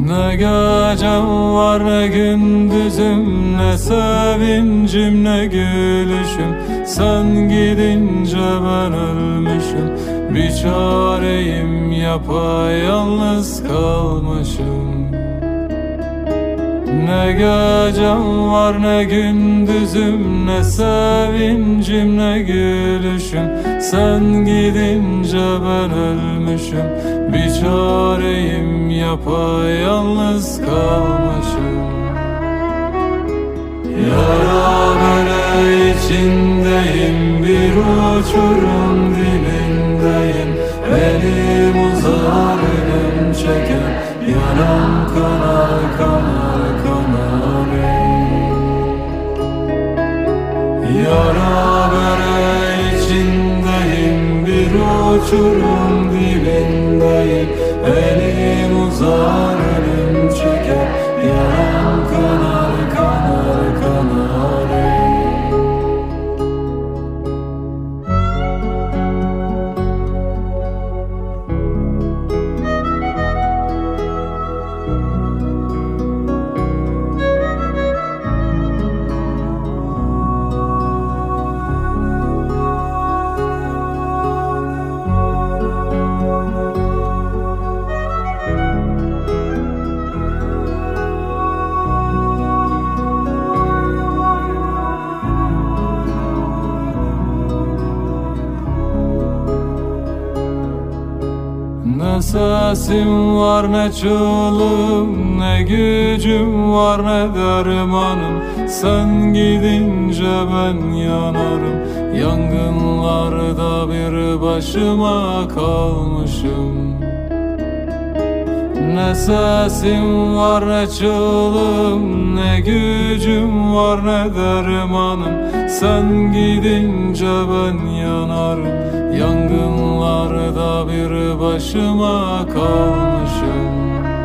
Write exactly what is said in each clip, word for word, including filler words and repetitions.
Ne gecem var ne gündüzüm, ne sevincim ne gülüşüm. Sen gidince ben ölmüşüm, bir çareyim yapayalnız kalmışım. Ne gecem var ne gündüzüm, ne sevincim ne gülüşüm. Sen gidince ben ölmüşüm, bir çareyim yapayalnız kalmışım. Yara bere içindeyim, bir uçurum dibindeyim. Elim uzar elim çeker, yanam kanar kanar kanar ey. Yara bere içindeyim, bir uçurum dibindeyim. Elim uzar elim çeker, yanam kanar kanar kanar ey. Ne sesim var ne çığlığım, ne gücüm var ne dermanım. Sen gidince ben yanarım, yangınlarda bir başıma kalmışım. Ne sesim var ne çığlığım, ne gücüm var ne dermanım. Sen gidince ben yanarım, yangınlarda bir başıma kalmışım.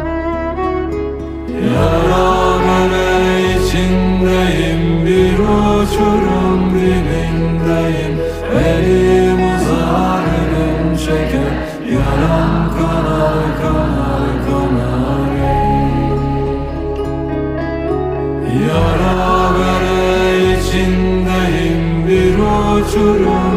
Yara bere içindeyim, bir uçurum dibindeyim. Elim uzar elim çeker, yanam kanar kanar kanar ey. Yara bere içindeyim, bir uçurum